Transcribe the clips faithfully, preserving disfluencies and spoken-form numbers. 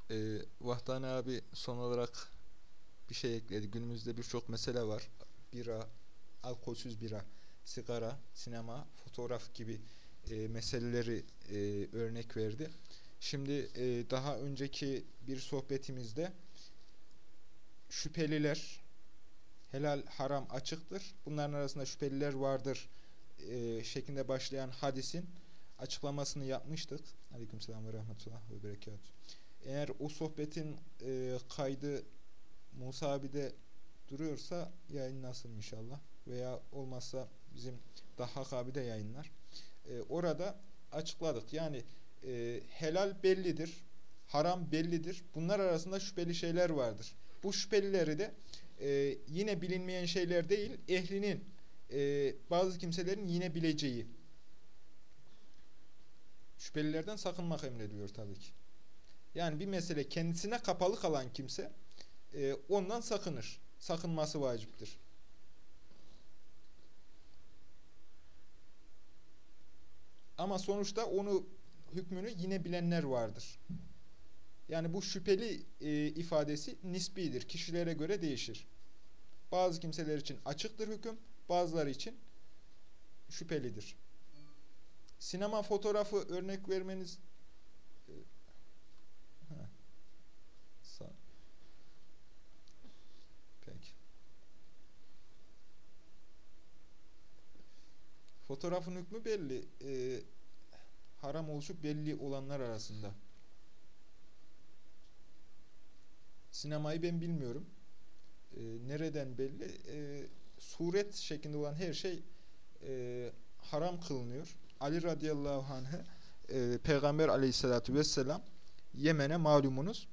Ee, Vahdani abi son olarak bir şey ekledi. Günümüzde birçok mesele var. Bira, alkolsüz bira, sigara, sinema, fotoğraf gibi e, meseleleri e, örnek verdi. Şimdi e, daha önceki bir sohbetimizde şüpheliler, helal haram açıktır, bunların arasında şüpheliler vardır e, şeklinde başlayan hadisin açıklamasını yapmıştık. Aleykümselam ve rahmetullah ve berekatuhu. Eğer o sohbetin e, kaydı Musa abi de duruyorsa yayınlasın inşallah. Veya olmazsa bizim Dahhak abi de yayınlar. E, orada açıkladık. Yani e, helal bellidir, haram bellidir. Bunlar arasında şüpheli şeyler vardır. Bu şüphelileri de e, yine bilinmeyen şeyler değil, ehlinin, e, bazı kimselerin yine bileceği şüphelilerden sakınmak emrediliyor tabii ki. Yani bir mesele kendisine kapalı kalan kimse e, ondan sakınır. Sakınması vaciptir. Ama sonuçta onu hükmünü yine bilenler vardır. Yani bu şüpheli e, ifadesi nisbidir. Kişilere göre değişir. Bazı kimseler için açıktır hüküm, bazıları için şüphelidir. Sinema fotoğrafı örnek vermeniz e, ha, sağ, peki. Fotoğrafın hükmü belli. E, haram oluşu belli olanlar arasında. Sinemayı ben bilmiyorum. E, nereden belli? E, suret şeklinde olan her şey e, haram kılınıyor. Ali radıyallahu anh'ı e, Peygamber aleyhissalatu vesselam Yemen'e malumunuz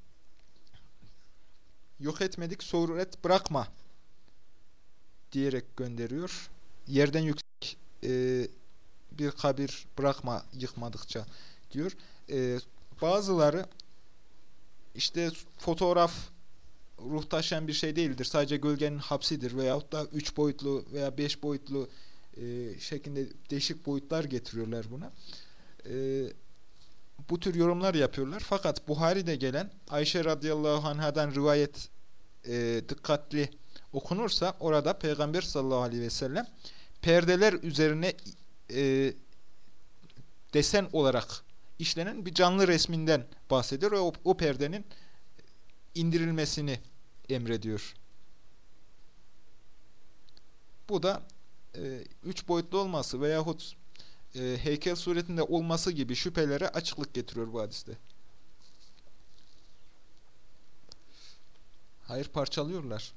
yok etmedik suret bırakma diyerek gönderiyor. Yerden yüksek e, bir kabir bırakma yıkmadıkça diyor. E, bazıları işte fotoğraf ruh taşıyan bir şey değildir. Sadece gölgenin hapsidir veyahut da üç boyutlu veya beş boyutlu e, şeklinde değişik boyutlar getiriyorlar buna. E, bu tür yorumlar yapıyorlar. Fakat Buhari'de gelen Ayşe radıyallahu anhadan rivayet e, dikkatli okunursa orada Peygamber sallallahu aleyhi ve sellem perdeler üzerine e, desen olarak işlenen bir canlı resminden bahsediyor ve o, o perdenin indirilmesini emrediyor. Bu da e, üç boyutlu olması veyahut e, heykel suretinde olması gibi şüphelere açıklık getiriyor bu hadiste. Hayır, parçalıyorlar.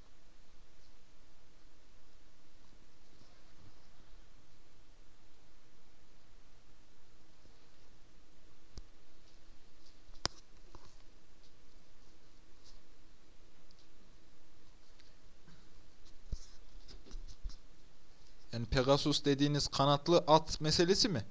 Yani Pegasus dediğiniz kanatlı at meselesi mi?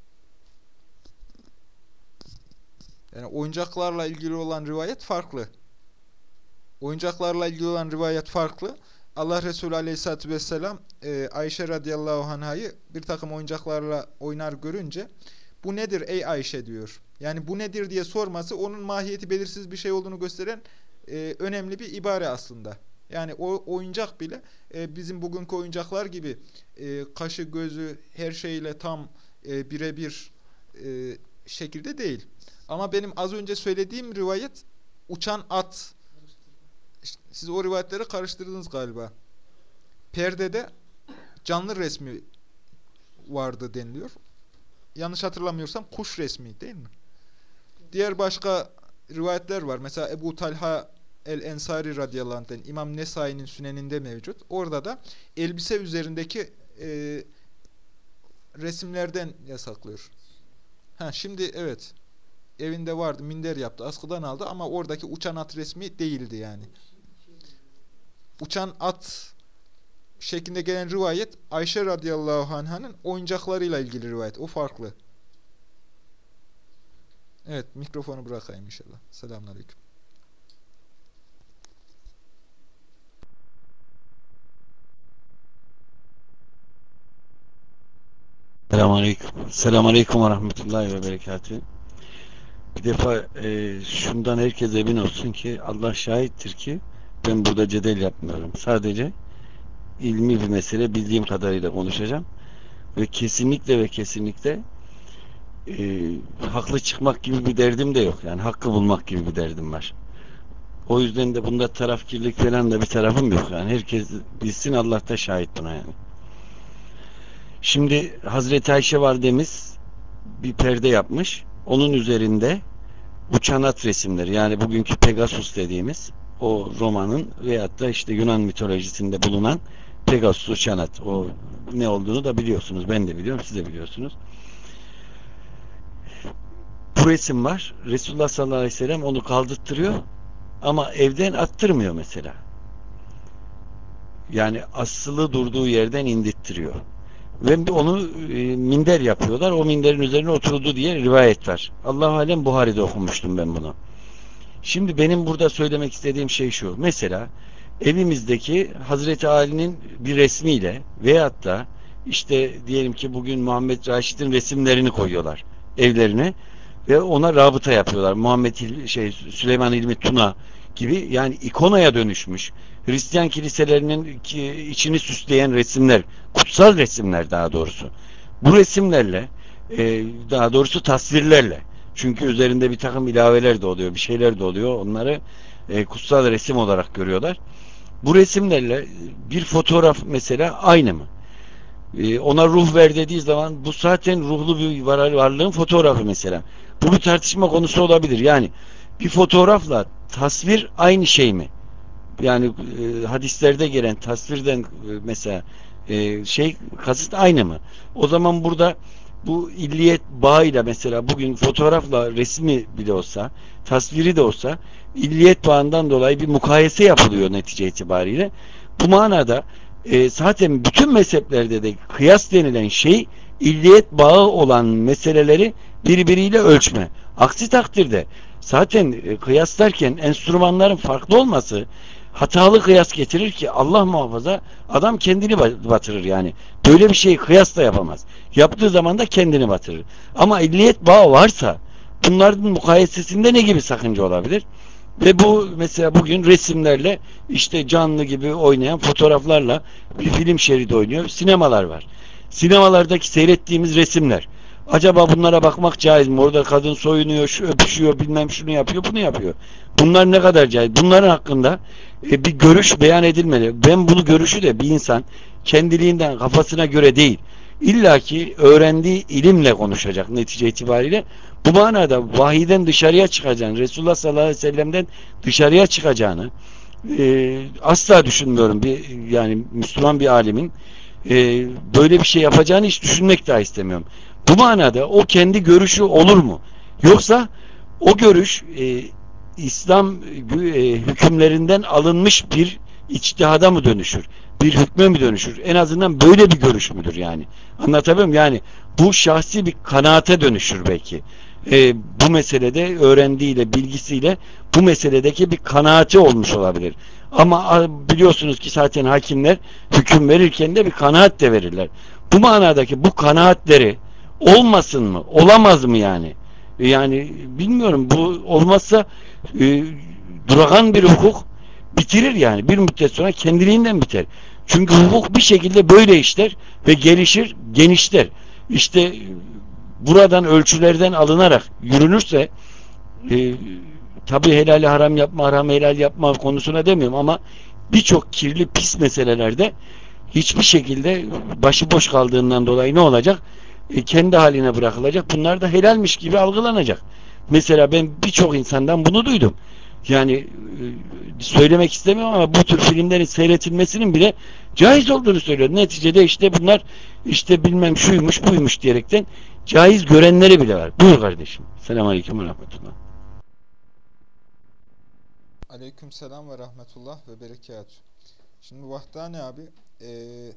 Yani oyuncaklarla ilgili olan rivayet farklı. Oyuncaklarla ilgili olan rivayet farklı. Allah Resulü Aleyhisselatü Vesselam e, Ayşe radıyallahu anh'ı bir takım oyuncaklarla oynar görünce bu nedir ey Ayşe diyor. Yani bu nedir diye sorması onun mahiyeti belirsiz bir şey olduğunu gösteren e, önemli bir ibare aslında. Yani o oyuncak bile e, bizim bugünkü oyuncaklar gibi e, kaşı gözü her şeyle tam e, birebir e, şekilde değil. Ama benim az önce söylediğim rivayet uçan at. Siz o rivayetleri karıştırdınız galiba. Perdede canlı resmi vardı deniliyor. Yanlış hatırlamıyorsam kuş resmi değil mi? Diğer başka rivayetler var. Mesela Ebu Talha el-Ensari radıyallahu anh'ten İmam Nesai'nin Süneninde mevcut. Orada da elbise üzerindeki e, resimlerden yasaklıyor. Ha, şimdi evet. Evinde vardı, minder yaptı, askıdan aldı ama oradaki uçan at resmi değildi yani. Uçan at şeklinde gelen rivayet Ayşe radıyallahu anh'ın oyuncaklarıyla ilgili rivayet. O farklı. Evet, mikrofonu bırakayım inşallah. Selamünaleyküm. Selamünaleyküm. Selamünaleyküm ve rahmetullahi ve berekatühü. Bir defa e, şundan herkes emin olsun ki Allah şahittir ki ben burada cedel yapmıyorum. Sadece ilmi bir mesele bildiğim kadarıyla konuşacağım ve kesinlikle ve kesinlikle e, haklı çıkmak gibi bir derdim de yok. Yani hakkı bulmak gibi bir derdim var. O yüzden de bunda tarafkirlik falan da bir tarafım yok. Yani herkes bilsin, Allah da şahit buna yani. Şimdi Hazreti Ayşe validemiz bir perde yapmış. Onun üzerinde uçan at resimleri, yani bugünkü Pegasus dediğimiz o romanın veyahut da işte Yunan mitolojisinde bulunan Pegasus uçan at. O ne olduğunu da biliyorsunuz. Ben de biliyorum. Siz de biliyorsunuz. Bu resim var. Resulullah sallallahu aleyhi ve sellem onu kaldırttırıyor ama evden attırmıyor mesela. Yani asılı durduğu yerden indirttiriyor. Ve onu e, minder yapıyorlar. O minderin üzerine oturdu diye rivayet var. Allah-u Alem Buhari'de okumuştum ben bunu. Şimdi benim burada söylemek istediğim şey şu. Mesela evimizdeki Hazreti Ali'nin bir resmiyle veyahut da işte diyelim ki bugün Muhammed Raşid'in resimlerini koyuyorlar evlerine ve ona rabıta yapıyorlar. Muhammed İl- şey Süleyman İlmi Tuna gibi, yani ikonaya dönüşmüş. Hristiyan kiliselerinin ki, içini süsleyen resimler, kutsal resimler daha doğrusu. Bu resimlerle e, daha doğrusu tasvirlerle, çünkü üzerinde bir takım ilaveler de oluyor, bir şeyler de oluyor. Onları e, kutsal resim olarak görüyorlar. Bu resimlerle bir fotoğraf mesela aynı mı? E, ona ruh ver dediği zaman bu zaten ruhlu bir varlığın fotoğrafı mesela. Bu bir tartışma konusu olabilir. Yani bir fotoğrafla tasvir aynı şey mi? Yani e, hadislerde gelen tasvirden e, mesela e, şey kasıt aynı mı? O zaman burada bu illiyet bağıyla, mesela bugün fotoğrafla resmi bile olsa, tasviri de olsa illiyet bağından dolayı bir mukayese yapılıyor netice itibariyle. Bu manada e, zaten bütün mezheplerde de kıyas denilen şey illiyet bağı olan meseleleri birbiriyle ölçme. Aksi takdirde zaten e, kıyaslarken enstrümanların farklı olması hatalı kıyas getirir ki Allah muhafaza adam kendini batırır yani. Böyle bir şeyi kıyas da yapamaz. Yaptığı zaman da kendini batırır. Ama illiyet bağı varsa bunların mukayesesinde ne gibi sakınca olabilir? Ve bu mesela bugün resimlerle işte canlı gibi oynayan fotoğraflarla bir film şeridi oynuyor. Sinemalar var. Sinemalardaki seyrettiğimiz resimler. Acaba bunlara bakmak caiz mi? Orada kadın soyunuyor, şu öpüşüyor, bilmem şunu yapıyor, bunu yapıyor. Bunlar ne kadar caiz? Bunların hakkında e, bir görüş beyan edilmeli. Ben bunu görüşü de bir insan kendiliğinden kafasına göre değil, İlla ki öğrendiği ilimle konuşacak netice itibariyle. Bu manada vahiden dışarıya çıkacağını, Resulullah sallallahu aleyhi ve sellem'den dışarıya çıkacağını e, asla düşünmüyorum. Bir, yani Müslüman bir alimin e, böyle bir şey yapacağını hiç düşünmek daha istemiyorum. Bu manada o kendi görüşü olur mu? Yoksa o görüş e, İslam e, hükümlerinden alınmış bir içtihada mı dönüşür? Bir hükme mi dönüşür? En azından böyle bir görüş müdür yani? Anlatabiliyor muyum? Yani bu şahsi bir kanaate dönüşür belki. E, bu meselede öğrendiğiyle, bilgisiyle bu meseledeki bir kanaati olmuş olabilir. Ama biliyorsunuz ki zaten hakimler hüküm verirken de bir kanaat de verirler. Bu manadaki bu kanaatleri olmasın mı? Olamaz mı yani? Yani bilmiyorum, bu olmazsa e, duragan bir hukuk bitirir yani. Bir müddet sonra kendiliğinden biter. Çünkü hukuk bir şekilde böyle işler ve gelişir, genişler. İşte buradan ölçülerden alınarak yürünürse e, tabi helali haram yapma, haram helal yapma konusuna demiyorum ama birçok kirli pis meselelerde hiçbir şekilde başıboş kaldığından dolayı ne olacak? E, kendi haline bırakılacak. Bunlar da helalmiş gibi algılanacak. Mesela ben birçok insandan bunu duydum. Yani e, söylemek istemiyorum ama bu tür filmlerin seyretilmesinin bile caiz olduğunu söylüyor. Neticede işte bunlar işte bilmem şuymuş buymuş diyerekten caiz görenleri bile var. Buyur kardeşim. Selamünaleyküm ve rahmetullah. Aleykümselam ve rahmetullah ve berekatuhu. Şimdi Vahdani abi eee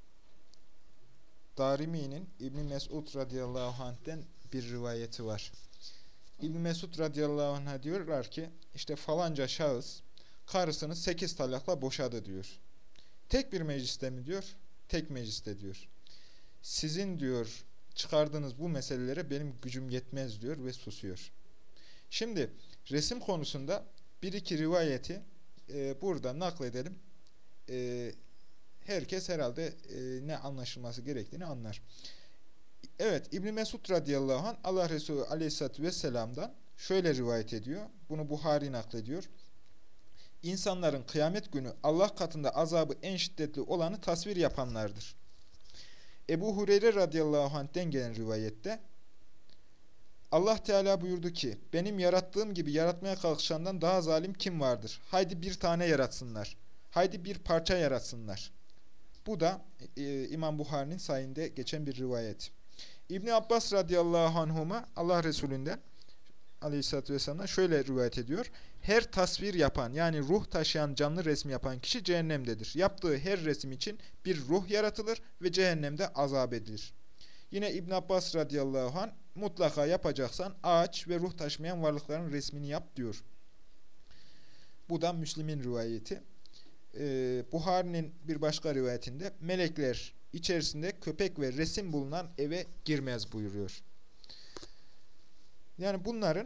Darimi'nin İbn Mesud radıyallahu anh'ten bir rivayeti var. İbn Mesud radıyallahu anh'a diyorlar ki işte falanca şahıs karısını sekiz talakla boşadı diyor. Tek bir mecliste mi diyor? Tek mecliste diyor. Sizin diyor çıkardığınız bu meselelere benim gücüm yetmez diyor ve susuyor. Şimdi resim konusunda bir iki rivayeti e, burada nakledelim. E, herkes herhalde e, ne anlaşılması gerektiğini anlar. Evet, İbn Mesud radıyallahu anh Allah Resulü aleyhissalatü vesselam'dan şöyle rivayet ediyor. Bunu Buhari naklediyor. İnsanların kıyamet günü Allah katında azabı en şiddetli olanı tasvir yapanlardır. Ebu Hureyre radıyallahu anh'ten gelen rivayette Allah Teala buyurdu ki, benim yarattığım gibi yaratmaya kalkışandan daha zalim kim vardır? Haydi bir tane yaratsınlar. Haydi bir parça yaratsınlar. Bu da e, İmam Buhari'nin sayinde geçen bir rivayet. İbni Abbas radıyallahu anhuma Allah Resulü'nden aleyhissalatü vesselam'dan şöyle rivayet ediyor. Her tasvir yapan yani ruh taşıyan canlı resmi yapan kişi cehennemdedir. Yaptığı her resim için bir ruh yaratılır ve cehennemde azap edilir. Yine İbn Abbas radıyallahu anh mutlaka yapacaksan ağaç ve ruh taşımayan varlıkların resmini yap diyor. Bu da Müslim'in rivayeti. Ee, Buhari'nin bir başka rivayetinde melekler içerisinde köpek ve resim bulunan eve girmez buyuruyor. Yani bunların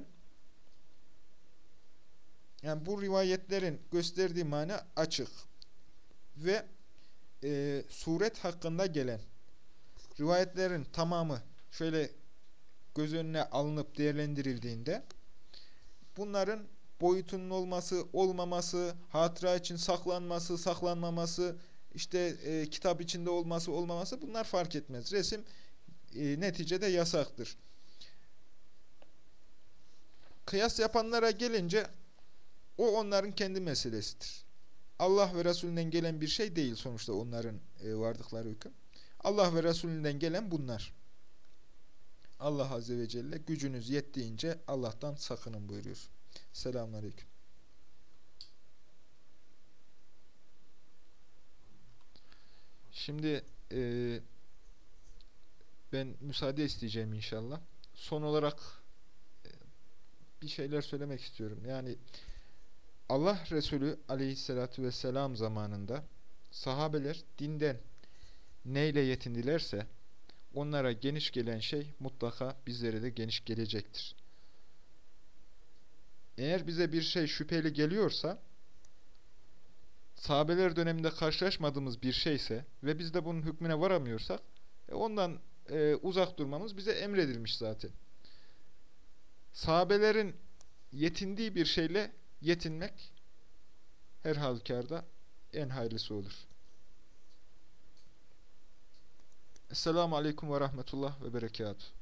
yani bu rivayetlerin gösterdiği mana açık ve e, suret hakkında gelen rivayetlerin tamamı şöyle göz önüne alınıp değerlendirildiğinde bunların boyutunun olması, olmaması, hatıra için saklanması, saklanmaması, işte e, kitap içinde olması, olmaması bunlar fark etmez. Resim e, neticede yasaktır. Kıyas yapanlara gelince o onların kendi meselesidir. Allah ve Resulünden gelen bir şey değil sonuçta onların e, vardıkları hüküm. Allah ve Resulünden gelen bunlar. Allah Azze ve Celle gücünüz yettiğince Allah'tan sakının buyuruyor. Selamünaleyküm. Şimdi e, ben müsaade isteyeceğim inşallah. Son olarak e, bir şeyler söylemek istiyorum. Yani Allah Resulü aleyhissalatü vesselam zamanında sahabeler dinden neyle yetindilerse onlara geniş gelen şey mutlaka bizlere de geniş gelecektir. Eğer bize bir şey şüpheli geliyorsa sahabeler döneminde karşılaşmadığımız bir şeyse ve biz de bunun hükmüne varamıyorsak e, ondan e, uzak durmamız bize emredilmiş zaten. Sahabelerin yetindiği bir şeyle yetinmek her halükarda en hayırlısı olur. Esselamu Aleyküm ve Rahmetullah ve Berekatuhu.